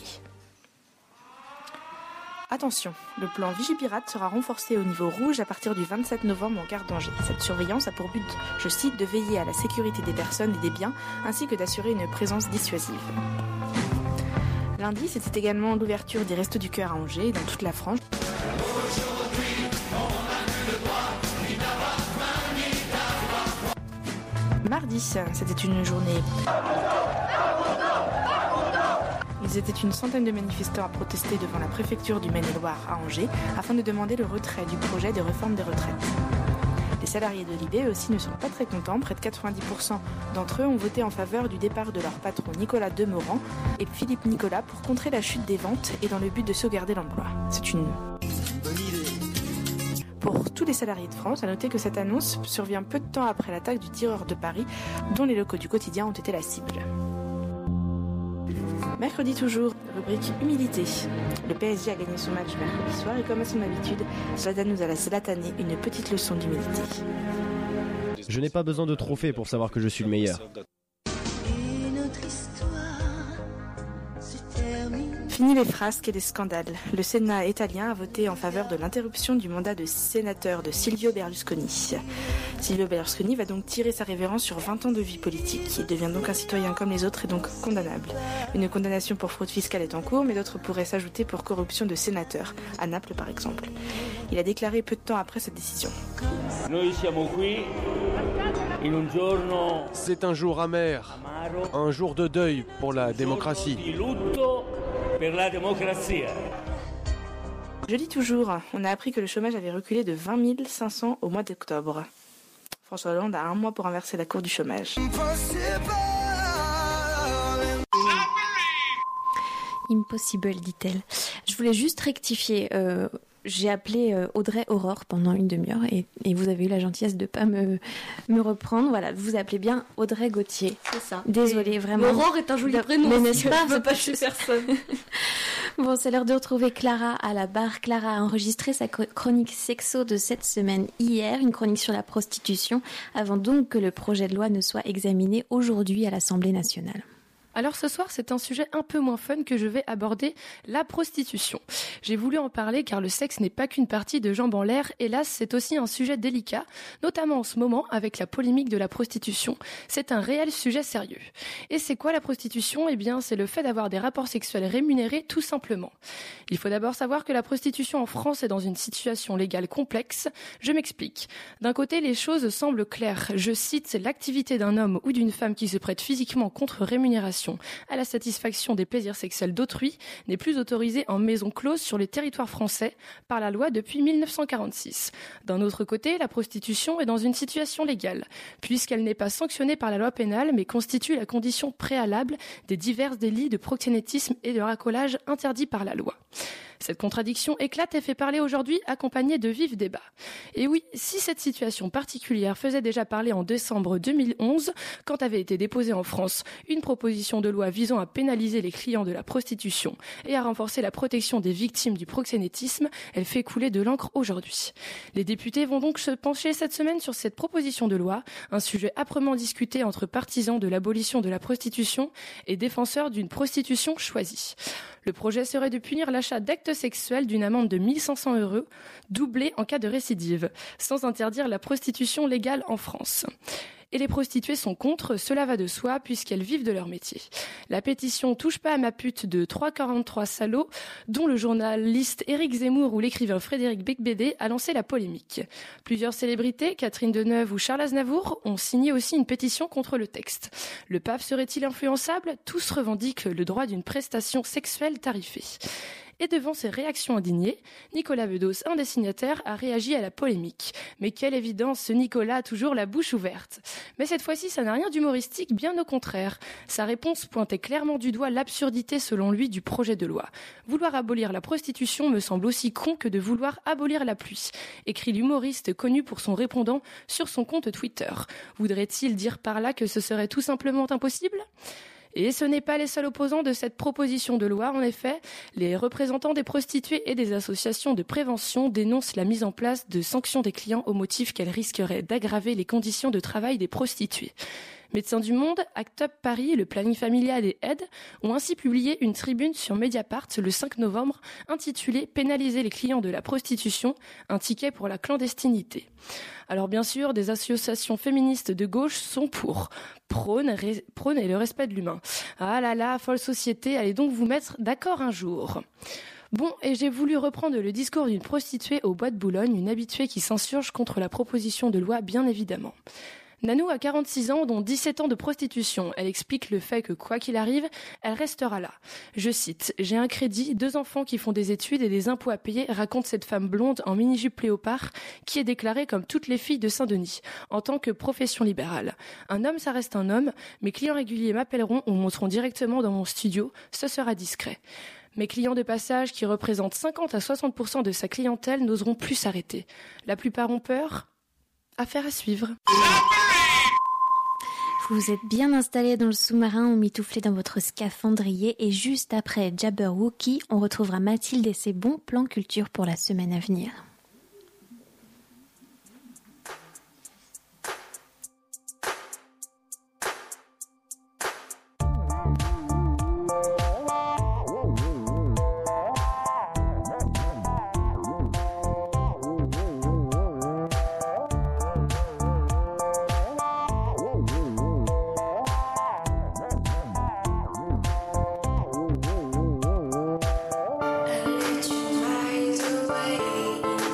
Attention, le plan Vigipirate sera renforcé au niveau rouge à partir du vingt-sept novembre en gare d'Angers. Cette surveillance a pour but, je cite, de veiller à la sécurité des personnes et des biens, ainsi que d'assurer une présence dissuasive. Lundi, c'était également l'ouverture des Restos du Cœur à Angers et dans toute la France. Mardi, c'était une journée. Ils étaient une centaine de manifestants à protester devant la préfecture du Maine-et-Loire à Angers afin de demander le retrait du projet de réforme des retraites. Les salariés de l'I B, eux aussi, ne sont pas très contents. Près de quatre-vingt-dix pour cent d'entre eux ont voté en faveur du départ de leur patron Nicolas Demorand et Philippe Nicolas pour contrer la chute des ventes et dans le but de sauvegarder l'emploi. C'est une bonne idée. Pour tous les salariés de France, à noter que cette annonce survient peu de temps après l'attaque du tireur de Paris, dont les locaux du quotidien ont été la cible. Mercredi toujours, rubrique humilité. Le P S G a gagné son match mercredi soir et comme à son habitude, Zlatan nous a zlatané une petite leçon d'humilité. Je n'ai pas besoin de trophée pour savoir que je suis le meilleur. Fini les frasques et les scandales. Le Sénat italien a voté en faveur de l'interruption du mandat de sénateur de Silvio Berlusconi. Silvio Berlusconi va donc tirer sa révérence sur vingt ans de vie politique. Il devient donc un citoyen comme les autres et donc condamnable. Une condamnation pour fraude fiscale est en cours, mais d'autres pourraient s'ajouter pour corruption de sénateur, à Naples par exemple. Il a déclaré peu de temps après cette décision. C'est un jour amer, un jour de deuil pour la démocratie. Je lis toujours, on a appris que le chômage avait reculé de vingt mille cinq cents au mois d'octobre. François Hollande a un mois pour inverser la courbe du chômage. Impossible, dit-elle. Je voulais juste rectifier. Euh, j'ai appelé euh, Audrey Aurore pendant une demi-heure et, et vous avez eu la gentillesse de ne pas me, me reprendre. Voilà, vous appelez bien Audrey Gauthier. C'est ça. Désolée, vraiment. Aurore est un joli De... prénom. Mais n'est-ce pas, je veux pas chez personne. Bon, c'est l'heure de retrouver Clara à la barre. Clara a enregistré sa chronique sexo de cette semaine hier, une chronique sur la prostitution, avant donc que le projet de loi ne soit examiné aujourd'hui à l'Assemblée nationale. Alors ce soir, c'est un sujet un peu moins fun que je vais aborder, la prostitution. J'ai voulu en parler car le sexe n'est pas qu'une partie de jambes en l'air. Hélas, c'est aussi un sujet délicat, notamment en ce moment avec la polémique de la prostitution. C'est un réel sujet sérieux. Et c'est quoi la prostitution ? Eh bien, c'est le fait d'avoir des rapports sexuels rémunérés tout simplement. Il faut d'abord savoir que la prostitution en France est dans une situation légale complexe. Je m'explique. D'un côté, les choses semblent claires. Je cite, c'est l'activité d'un homme ou d'une femme qui se prête physiquement contre rémunération à la satisfaction des plaisirs sexuels d'autrui n'est plus autorisée en maison close sur le territoire français par la loi depuis mille neuf cent quarante-six. D'un autre côté, la prostitution est dans une situation légale, puisqu'elle n'est pas sanctionnée par la loi pénale, mais constitue la condition préalable des divers délits de proxénétisme et de racolage interdits par la loi. Cette contradiction éclate et fait parler aujourd'hui, accompagnée de vifs débats. Et oui, si cette situation particulière faisait déjà parler en décembre deux mille onze, quand avait été déposée en France une proposition de loi visant à pénaliser les clients de la prostitution et à renforcer la protection des victimes du proxénétisme, elle fait couler de l'encre aujourd'hui. Les députés vont donc se pencher cette semaine sur cette proposition de loi, un sujet âprement discuté entre partisans de l'abolition de la prostitution et défenseurs d'une prostitution choisie. Le projet serait de punir l'achat d'actes sexuels d'une amende de mille cinq cents euros, doublée en cas de récidive, sans interdire la prostitution légale en France. Et les prostituées sont contre, cela va de soi puisqu'elles vivent de leur métier. La pétition Touche pas à ma pute de trois cent quarante-trois salauds, dont le journaliste Éric Zemmour ou l'écrivain Frédéric Becbédé a lancé la polémique. Plusieurs célébrités, Catherine Deneuve ou Charles Aznavour, ont signé aussi une pétition contre le texte. Le pape serait-il influençable ? Tous revendiquent le droit d'une prestation sexuelle tarifée. Et devant ces réactions indignées, Nicolas Bedos, un des signataires, a réagi à la polémique. Mais quelle évidence, ce Nicolas a toujours la bouche ouverte. Mais cette fois-ci, ça n'a rien d'humoristique, bien au contraire. Sa réponse pointait clairement du doigt l'absurdité, selon lui, du projet de loi. Vouloir abolir la prostitution me semble aussi con que de vouloir abolir la pluie, écrit l'humoriste connu pour son répondant sur son compte Twitter. Voudrait-il dire par là que ce serait tout simplement impossible ? Et ce n'est pas les seuls opposants de cette proposition de loi, en effet. Les représentants des prostituées et des associations de prévention dénoncent la mise en place de sanctions des clients au motif qu'elles risqueraient d'aggraver les conditions de travail des prostituées. Médecins du Monde, Act Up Paris, le Planning Familial et Aide ont ainsi publié une tribune sur Mediapart le cinq novembre intitulée « Pénaliser les clients de la prostitution, un ticket pour la clandestinité ». Alors bien sûr, des associations féministes de gauche sont pour. Prône, ré, prône et le respect de l'humain. Ah là là, folle société, allez donc vous mettre d'accord un jour. Bon, et j'ai voulu reprendre le discours d'une prostituée au Bois de Boulogne, une habituée qui s'insurge contre la proposition de loi, bien évidemment. Nanou a quarante-six ans, dont dix-sept ans de prostitution. Elle explique le fait que, quoi qu'il arrive, elle restera là. Je cite, « J'ai un crédit, deux enfants qui font des études et des impôts à payer », raconte cette femme blonde en mini-jupe léopard qui est déclarée comme toutes les filles de Saint-Denis, en tant que profession libérale. Un homme, ça reste un homme. Mes clients réguliers m'appelleront ou monteront directement dans mon studio. Ce sera discret. Mes clients de passage, qui représentent cinquante à soixante pour cent de sa clientèle, n'oseront plus s'arrêter. La plupart ont peur. Affaire à suivre. Vous vous êtes bien installé dans le sous-marin, emmitouflé dans votre scaphandrier, et juste après Jabberwocky, on retrouvera Mathilde et ses bons plans culture pour la semaine à venir. Away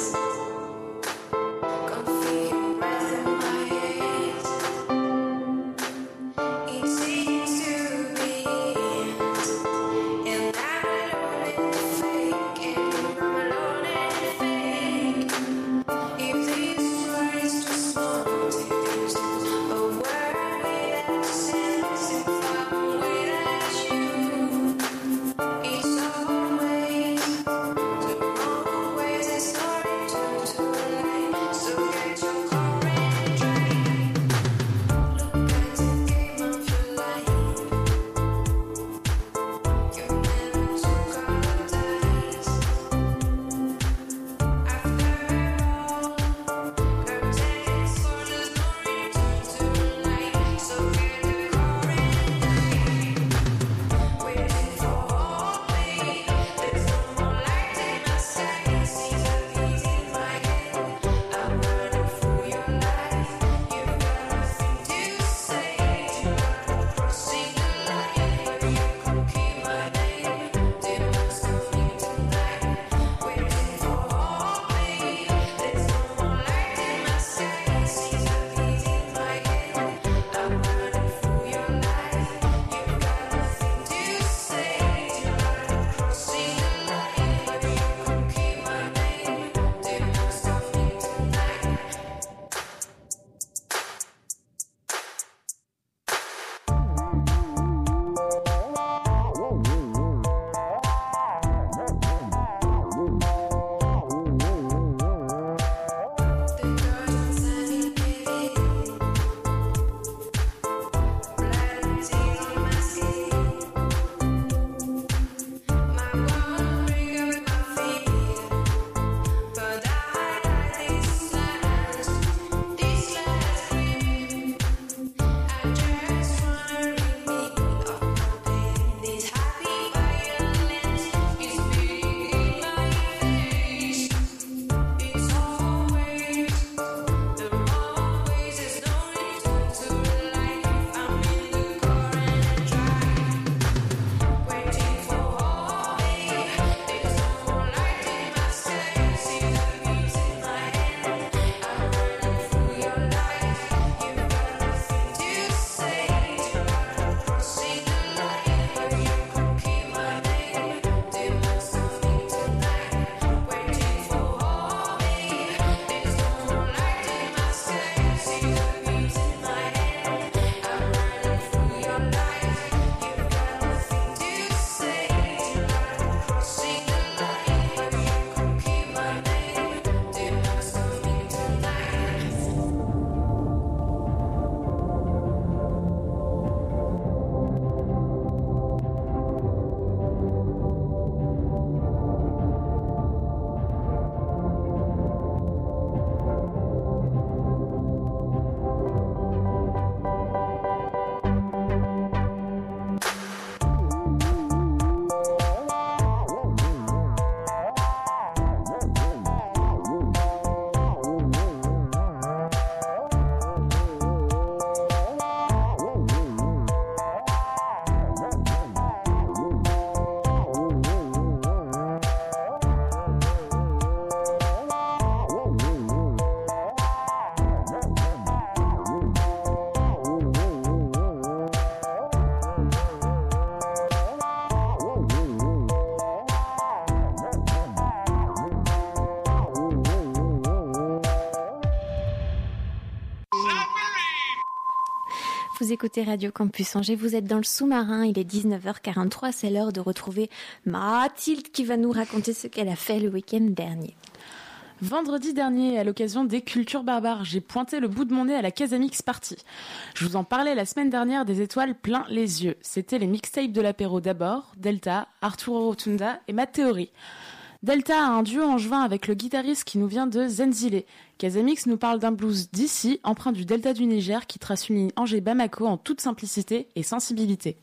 vous écoutez Radio Campus Angers, vous êtes dans le sous-marin, il est dix-neuf heures quarante-trois, c'est l'heure de retrouver Mathilde qui va nous raconter ce qu'elle a fait le week-end dernier. Vendredi dernier, à l'occasion des Cultures Barbares, j'ai pointé le bout de mon nez à la Casamix Party. Je vous en parlais la semaine dernière des étoiles plein les yeux. C'était les mixtapes de l'apéro d'abord, Delta, Arturo Rotunda et Matt Theory. Delta a un duo angevin avec le guitariste qui nous vient de Zenzile. Casamix nous parle d'un blues d'ici, empreint du delta du Niger, qui trace une ligne Angers-Bamako en toute simplicité et sensibilité.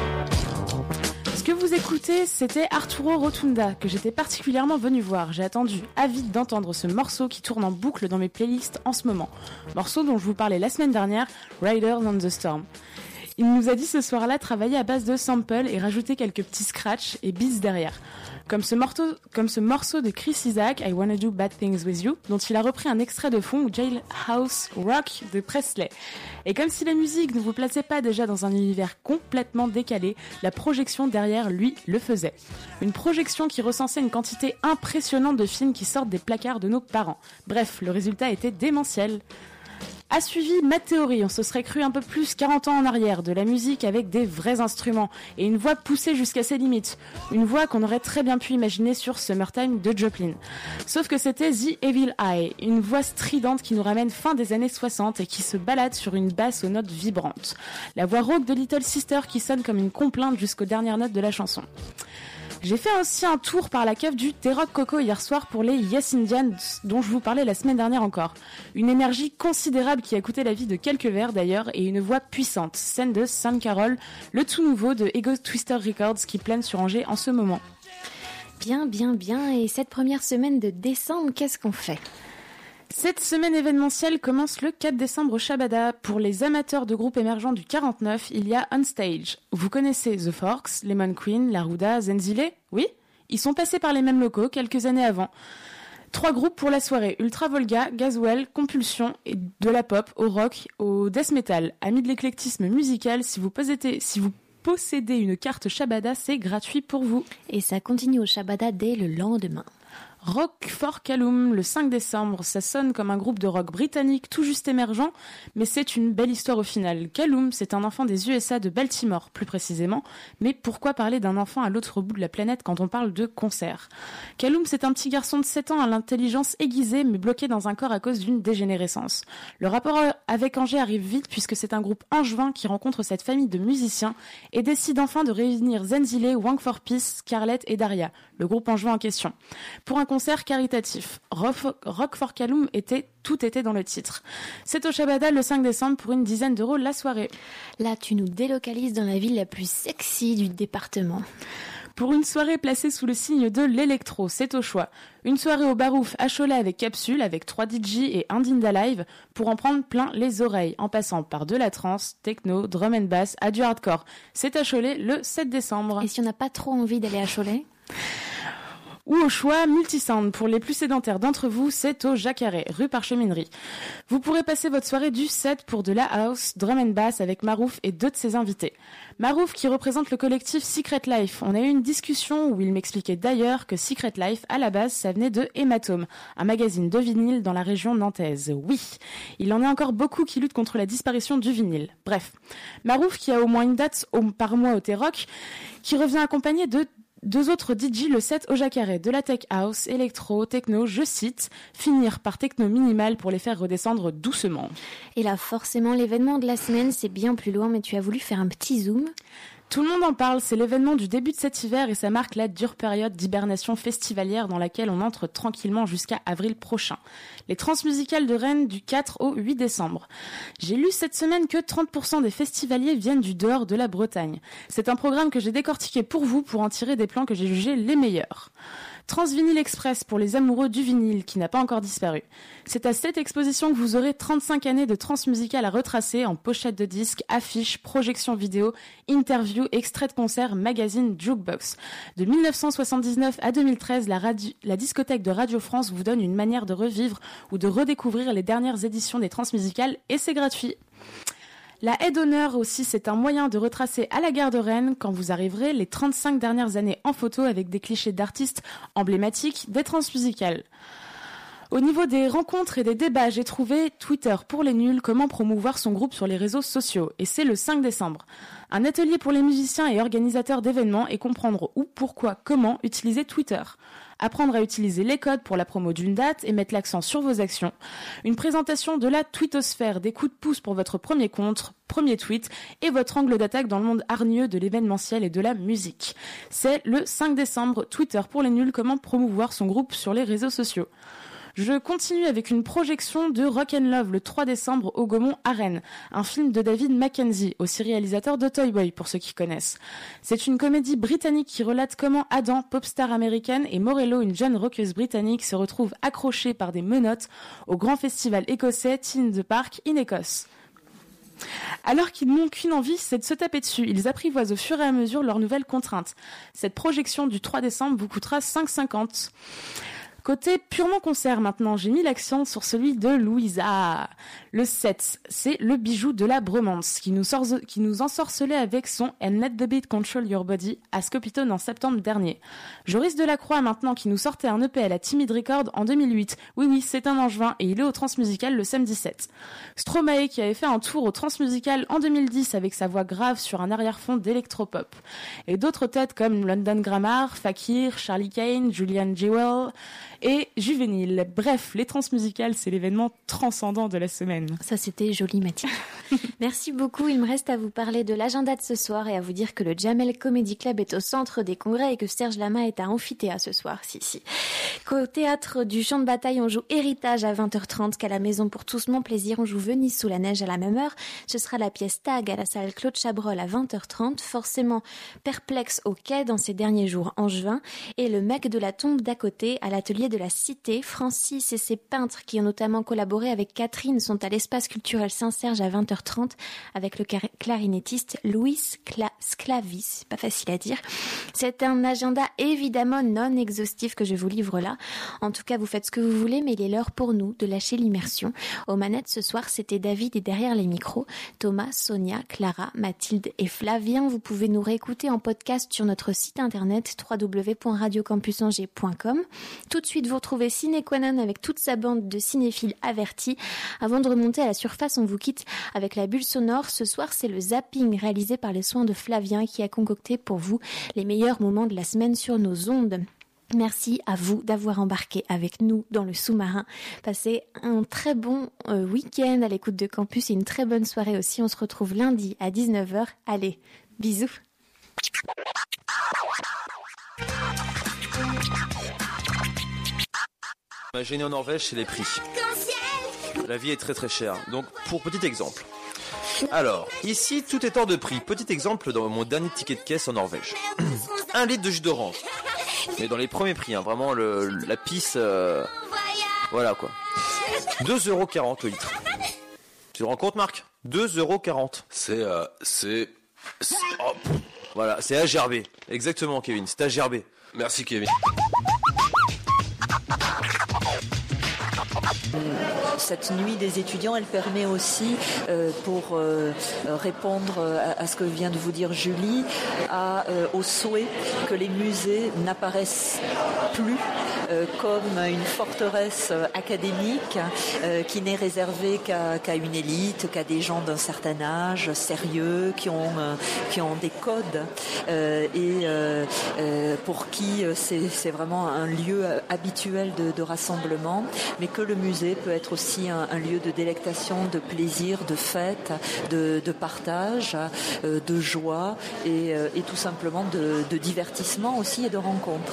Ce que vous écoutez, c'était Arturo Rotunda, que j'étais particulièrement venu voir. J'ai attendu, avide d'entendre ce morceau qui tourne en boucle dans mes playlists en ce moment. Morceau dont je vous parlais la semaine dernière, Riders on the Storm. Il nous a dit ce soir-là travailler à base de samples et rajouter quelques petits scratchs et beats derrière. Comme ce, morceau, comme ce morceau de Chris Isaak, I Wanna Do Bad Things With You, dont il a repris un extrait de fond, Jailhouse Rock de Presley. Et comme si la musique ne vous plaçait pas déjà dans un univers complètement décalé, la projection derrière lui le faisait. Une projection qui recensait une quantité impressionnante de films qui sortent des placards de nos parents. Bref, le résultat était démentiel. A suivi Matt Theory, on se serait cru un peu plus quarante ans en arrière, de la musique avec des vrais instruments et une voix poussée jusqu'à ses limites. Une voix qu'on aurait très bien pu imaginer sur Summertime de Joplin. Sauf que c'était The Evil Eye, une voix stridente qui nous ramène fin des années soixante et qui se balade sur une basse aux notes vibrantes. La voix rauque de Little Sister qui sonne comme une complainte jusqu'aux dernières notes de la chanson. J'ai fait aussi un tour par la cave du T-Rock Coco hier soir pour les Yes Indians dont je vous parlais la semaine dernière encore. Une énergie considérable qui a coûté la vie de quelques verres d'ailleurs et une voix puissante, scène de Sam Carroll, le tout nouveau de Ego Twister Records qui plane sur Angers en ce moment. Bien, bien, bien. Et cette première semaine de décembre, qu'est-ce qu'on fait ? Cette semaine événementielle commence le quatre décembre au Shabada. Pour les amateurs de groupes émergents du quarante-neuf, il y a On Stage. Vous connaissez The Forks, Lemon Queen, Larouda, Zenzile ? Oui ? Ils sont passés par les mêmes locaux quelques années avant. Trois groupes pour la soirée, Ultra Volga, Gazwell, Compulsion, et de la pop, au rock, au death metal. Amis de l'éclectisme musical, si vous possédez... Si vous possédez une carte Shabada, c'est gratuit pour vous. Et ça continue au Shabada dès le lendemain. Rock for Callum, le cinq décembre, ça sonne comme un groupe de rock britannique tout juste émergent, mais c'est une belle histoire au final. Callum, c'est un enfant des U S A de Baltimore, plus précisément, mais pourquoi parler d'un enfant à l'autre bout de la planète quand on parle de concert ? Callum, c'est un petit garçon de sept ans à l'intelligence aiguisée, mais bloqué dans un corps à cause d'une dégénérescence. Le rapport avec Angers arrive vite, puisque c'est un groupe angevin qui rencontre cette famille de musiciens et décide enfin de réunir Zenzile, Wang for Peace, Scarlett et Daria, le groupe angevin en question, pour un concert caritatif. Rock for Callum était, tout était dans le titre. C'est au Shabada le cinq décembre pour une dizaine d'euros la soirée. Là, tu nous délocalises dans la ville la plus sexy du département. Pour une soirée placée sous le signe de l'électro, c'est au choix. Une soirée au Barouf à Cholet avec capsule, avec trois D J et un Dinda Live pour en prendre plein les oreilles, en passant par de la trance, techno, drum and bass, à du hardcore. C'est à Cholet le sept décembre. Et si on n'a pas trop envie d'aller à Cholet ? Ou au choix Multisound. Pour les plus sédentaires d'entre vous, c'est au Jacaré, rue Parcheminerie. Vous pourrez passer votre soirée du sept pour de la house, drum and bass avec Marouf et deux de ses invités. Marouf qui représente le collectif Secret Life. On a eu une discussion où il m'expliquait d'ailleurs que Secret Life, à la base, ça venait de Hématome, un magazine de vinyle dans la région nantaise. Oui, il en est encore beaucoup qui luttent contre la disparition du vinyle. Bref, Marouf qui a au moins une date par mois au T-Rock, qui revient accompagné de deux autres D J le sept au Jacaré, de la tech house, électro, techno, je cite, finir par techno minimal pour les faire redescendre doucement. Et là, forcément, l'événement de la semaine, c'est bien plus loin, mais tu as voulu faire un petit zoom. Tout le monde en parle, c'est l'événement du début de cet hiver et ça marque la dure période d'hibernation festivalière dans laquelle on entre tranquillement jusqu'à avril prochain. Les transmusicales de Rennes du quatre au huit décembre. J'ai lu cette semaine que trente pour cent des festivaliers viennent du dehors de la Bretagne. C'est un programme que j'ai décortiqué pour vous pour en tirer des plans que j'ai jugés les meilleurs. Transvinyl Express pour les amoureux du vinyle qui n'a pas encore disparu. C'est à cette exposition que vous aurez trente-cinq années de transmusicales à retracer en pochette de disques, affiches, projections vidéo, interviews, extraits de concerts, magazines, jukebox. De dix-neuf cent soixante-dix-neuf à deux mille treize, la, radio, la discothèque de Radio France vous donne une manière de revivre ou de redécouvrir les dernières éditions des transmusicales et c'est gratuit. La haie d'honneur aussi, c'est un moyen de retracer à la gare de Rennes, quand vous arriverez, les trente-cinq dernières années en photo avec des clichés d'artistes emblématiques des transmusicales. Au niveau des rencontres et des débats, j'ai trouvé Twitter pour les nuls, comment promouvoir son groupe sur les réseaux sociaux. Et c'est le cinq décembre. Un atelier pour les musiciens et organisateurs d'événements et comprendre où, pourquoi, comment utiliser Twitter. Apprendre à utiliser les codes pour la promo d'une date et mettre l'accent sur vos actions. Une présentation de la tweetosphère, des coups de pouce pour votre premier compte, premier tweet et votre angle d'attaque dans le monde hargneux de l'événementiel et de la musique. C'est le cinq décembre, Twitter pour les nuls, comment promouvoir son groupe sur les réseaux sociaux. Je continue avec une projection de Rock'n'Love le trois décembre au Gaumont à Rennes, un film de David Mackenzie, aussi réalisateur de Toy Boy pour ceux qui connaissent. C'est une comédie britannique qui relate comment Adam, pop star américaine, et Morello, une jeune rockeuse britannique, se retrouvent accrochés par des menottes au grand festival écossais Teen the Park in Écosse. Alors qu'ils n'ont qu'une envie, c'est de se taper dessus. Ils apprivoisent au fur et à mesure leurs nouvelles contraintes. Cette projection du trois décembre vous coûtera cinq euros cinquante. Côté purement concert maintenant, j'ai mis l'accent sur celui de Louisa. Le sept, c'est le bijou de la bromance qui nous, sort, qui nous ensorcelait avec son And Let the Beat Control Your Body à Scopitone en septembre dernier. Joris Delacroix maintenant qui nous sortait un E P à la Timid Record en deux mille huit. Oui oui, c'est un angevin et il est au Transmusical le samedi sept. Stromae qui avait fait un tour au Transmusical en deux mille dix avec sa voix grave sur un arrière-fond d'électropop. Et d'autres têtes comme London Grammar, Fakir, Charlie Kane, Julian Jewell et Juvénile. Bref, les Transmusicales, c'est l'événement transcendant de la semaine. Ça, c'était joli, Mathilde. Merci beaucoup. Il me reste à vous parler de l'agenda de ce soir et à vous dire que le Jamel Comedy Club est au centre des congrès et que Serge Lama est à Amphithéâtre ce soir. Si, si. Qu'au théâtre du Champ de Bataille, on joue Héritage à vingt heures trente, qu'à la Maison pour tous mon plaisir, on joue Venise sous la neige à la même heure. Ce sera la pièce Tag à la salle Claude Chabrol à vingt heures trente. Forcément perplexe au quai dans ces derniers jours angevins. Et le mec de la tombe d'à côté à l'atelier de la Cité. Francis et ses peintres qui ont notamment collaboré avec Catherine sont à l'espace culturel Saint-Serge à vingt heures trente avec le clarinettiste Louis Cla- Sclavis. Pas facile à dire. C'est un agenda évidemment non exhaustif que je vous livre là. En tout cas, vous faites ce que vous voulez, mais il est l'heure pour nous de lâcher l'immersion. Aux manettes ce soir, c'était David et derrière les micros, Thomas, Sonia, Clara, Mathilde et Flavien. Vous pouvez nous réécouter en podcast sur notre site internet w w w point radio campus angers point com. Tout de suite, vous retrouvez Ciné Quanon avec toute sa bande de cinéphiles avertis. Avant de remonter à la surface, on vous quitte avec la bulle sonore. Ce soir, c'est le zapping réalisé par les soins de Flavien qui a concocté pour vous les meilleurs moments de la semaine sur nos ondes. Merci à vous d'avoir embarqué avec nous dans le sous-marin. Passez un très bon euh, week-end à l'écoute de Campus et une très bonne soirée aussi. On se retrouve lundi à dix-neuf heures. Allez, bisous. Ma gêné en Norvège, c'est les prix. La vie est très très chère. Donc, pour petit exemple. Alors, ici, tout est hors de prix. Petit exemple dans mon dernier ticket de caisse en Norvège. Un litre de jus d'orange. Mais dans les premiers prix, hein, vraiment le, la pisse... Euh... Voilà quoi. deux euros quarante le litre. Tu te rends compte, Marc ? deux euros quarante. C'est... Euh, c'est... c'est... Oh. Voilà, c'est à gerber. Exactement, Kevin, c'est à gerber. Merci, Kevin. Cette nuit des étudiants, elle permet aussi, euh, pour euh, répondre à, à ce que vient de vous dire Julie, à, euh, au souhait que les musées n'apparaissent plus euh, comme une forteresse académique euh, qui n'est réservée qu'à, qu'à une élite, qu'à des gens d'un certain âge, sérieux, qui ont, euh, qui ont des codes euh, et euh, euh, pour qui c'est, c'est vraiment un lieu habituel de, de rassemblement, mais que le musée peut être aussi un, un lieu de délectation, de plaisir, de fête, de, de partage, euh, de joie et, euh, et tout simplement de, de divertissement aussi et de rencontres.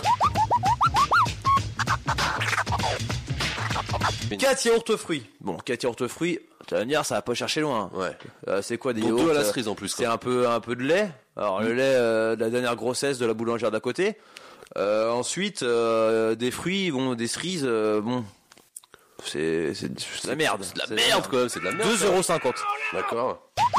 quatre yaourts aux fruits. Bon, quatre yaourts aux fruits, tu vas me dire, ça va pas chercher loin. Ouais. Euh, c'est quoi des Pour yaourts deux à la cerise en plus. C'est un peu, un peu de lait. Alors le lait de la dernière grossesse de la boulangère d'à côté. Euh, ensuite, euh, des fruits, bon, des cerises, euh, bon. C'est, c'est, c'est de la merde. C'est de la c'est merde, quoi. C'est de la merde. deux euros cinquante. D'accord.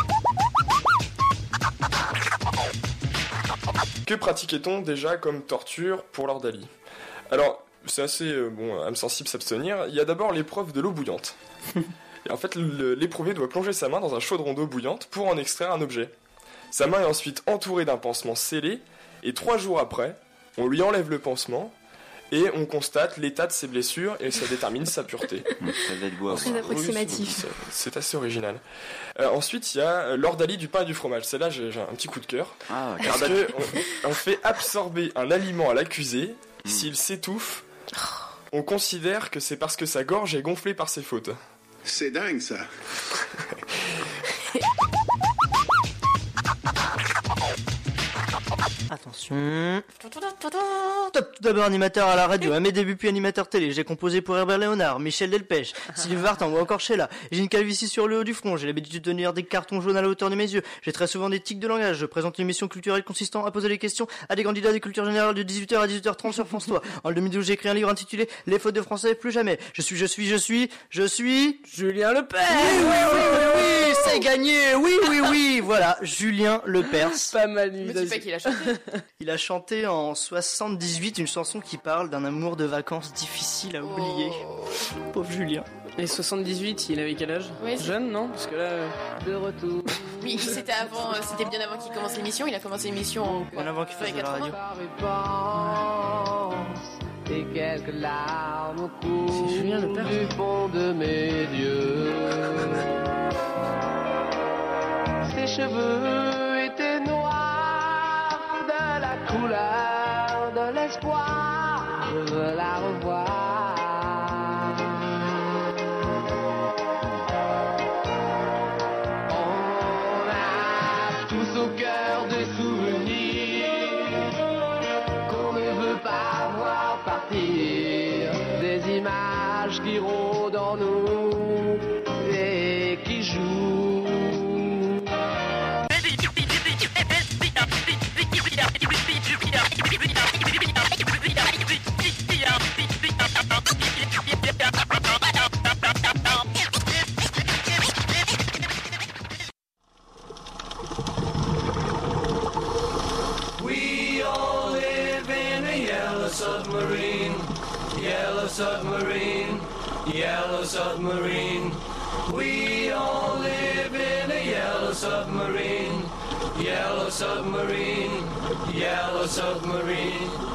Que pratiquait-on déjà comme torture pour Lord Ali ? Alors, c'est assez, euh, bon, âme sensible s'abstenir. Il y a d'abord l'épreuve de l'eau bouillante. Et en fait, le, l'éprouvé doit plonger sa main dans un chaudron d'eau bouillante pour en extraire un objet. Sa main est ensuite entourée d'un pansement scellé, et trois jours après, on lui enlève le pansement, et on constate l'état de ses blessures et ça détermine sa pureté. Ça va être beau à Très voir. approximatif. Oui, c'est- c'est assez original. Euh, ensuite, il y a l'ordalie du pain et du fromage. Celle-là, j'ai j'ai un petit coup de cœur. Ah, Parce cardac. que on, on fait absorber un aliment à l'accusé. S'il s'étouffe, on considère que c'est parce que sa gorge est gonflée par ses fautes. C'est dingue, ça. Attention. Top, tout d'abord animateur à la radio, à mes débuts puis animateur télé. J'ai composé pour Herbert Léonard, Michel Delpech, Sylvie Vartan ou encore Sheila. J'ai une calvitie sur le haut du front, j'ai l'habitude de tenir des cartons jaunes à la hauteur de mes yeux. J'ai très souvent des tics de langage. Je présente une émission culturelle consistant à poser des questions à des candidats des cultures générales de dix-huit heures à dix-huit heures trente sur France trois. En deux mille douze, j'ai écrit un livre intitulé Les fautes de français plus jamais. Je suis, je suis, je suis, je suis Julien Lepers. Oui, oui, oui, oui, oui, c'est gagné. Oui, oui, oui. Voilà, Julien Lepers. Pas mal, Mais tu sais qu'il a chanté. Il a chanté en soixante-dix-huit une chanson qui parle d'un amour de vacances difficile à oublier. Pauvre Julien. Et soixante-dix-huit, il avait quel âge? Ouais, c'est- Jeune, non? Parce que là, euh, de retour. Oui, c'était avant, euh, c'était bien avant qu'il commence l'émission. Il a commencé l'émission en. Bien avant qu'il fasse de la radio. Et quelques larmes coulent C'est Julien Lepers. du fond de mes yeux. Ses cheveux étaient noirs de la couleur de l'espoir. Je veux la revoir. On a tous au cœur des souvenirs qu'on ne veut pas voir partir, des images qui rôdent en nous et qui jouent. We all live in a yellow submarine, yellow submarine, yellow submarine. We all live in a yellow submarine, yellow submarine, yellow submarine.